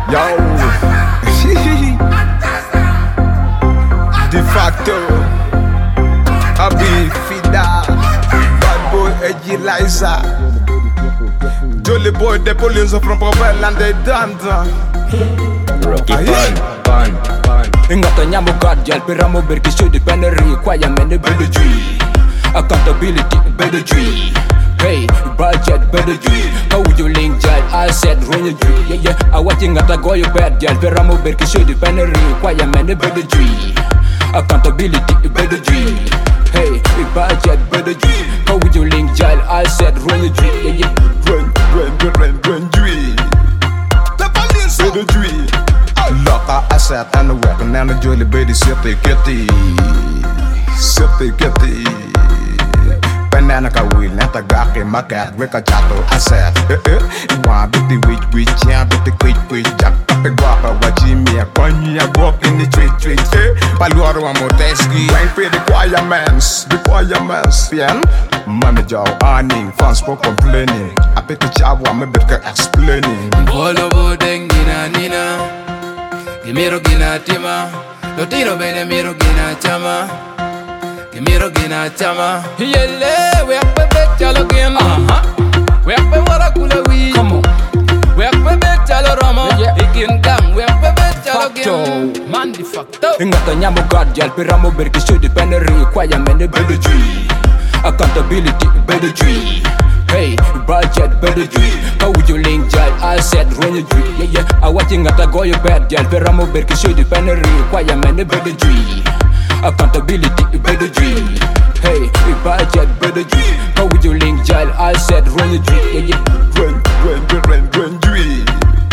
Yo. De facto. Abi Fida. Bad boy Edgy Liza. Jolly boy the police from Provel and they done. Rocky Pan. Ingata nyamo cardial peramo berki show depend requirement better G. Accountability better G. Hey, budget better G. How would you link child? I said run your G. Yeah. I watching at a go you bad gal peramo berki show depend requirement better G. Accountability better G. Hey, budget better G. How would you link child? I said run your G. Yeah. Run G. The police better G. Loka asset and the weapon and the jolly baby safety kitty. Banana ka wheel nata gake makat weka chato asset. Wa biti which yeah biti quick jack pe guapa wajimi ya konyi ya walk in the street. Paluaro wa moteski. Wine pay the requirements. Bien. Manager earning fans for complaining. I pick a job wa me better explaining. Bolo bodeng nina. Kimiro gina tima, lo tiro bene miro gina chama. Kimiro gina chama. Yele, we up a bet chalo gina. We up a warakula we. Come on. We up a bet chalo ramo. Ikin gam, we up a bet chalo gina. Man di facto. Ingata nyamo cardial peramo berki show depend requirement better G. Accountability better G. Hey, budget better G. How would you link child? I said run your G. Yeah. I watching at a go you bad gal peramo berki show depend requirement better G. Accountability better G. Hey, budget better G. How would you link child? I said run your G. Yeah. Run G.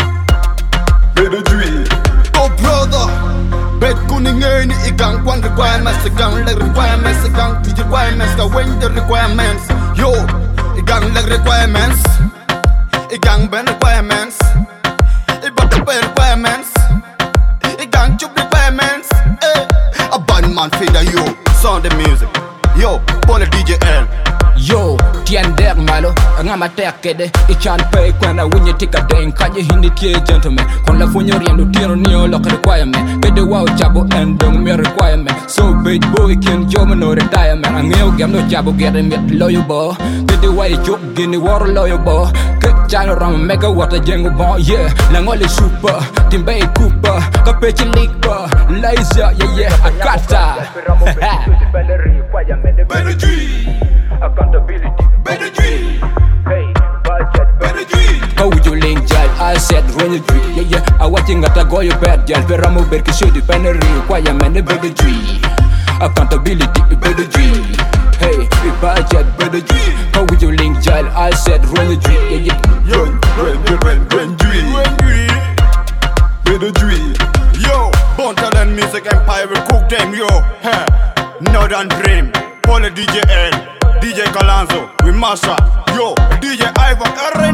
Better G. Oh brother, bet kuning ni igang one requirements, igang leg requirements, igang DJ requirements, ka when the requirements. Yo, igang leg requirements, igang ben requirements, ibat the requirements, igang chub requirements. A bad man figure yo, sound the music. Yo, Paul DJ L. Yo, tiender malo, ngama tekede. It can't pay when I win you take a day and can you hindi tie gentleman. Kon la funyo riendo tiro neo lock requirement. Get the wow jabo and don't me requirement. So big boy can job no retirement. Ang ngeo gam no jabo get a met loyal bo. Get the way joke gini war loyal bo. Get channel ram mega water jengo bon yeah. Langole super, timbe cooper, kapechi lipa, Liza yeah akata. Better G. Accountability Better G. Hey, budget Better G. how would you link child? I said run your G. Yeah. I watching at a go you bad gal peramo berki show depend requirement better G. Accountability better G. Hey, budget better G. How would you link child? I said run your G. Yeah. Run G. Better G. Yo, Bone Talent Music Empire will cook them yo. Northern Dream, Paul DJ L, DJ Galanzo, we Masha. Yo, DJ Ivan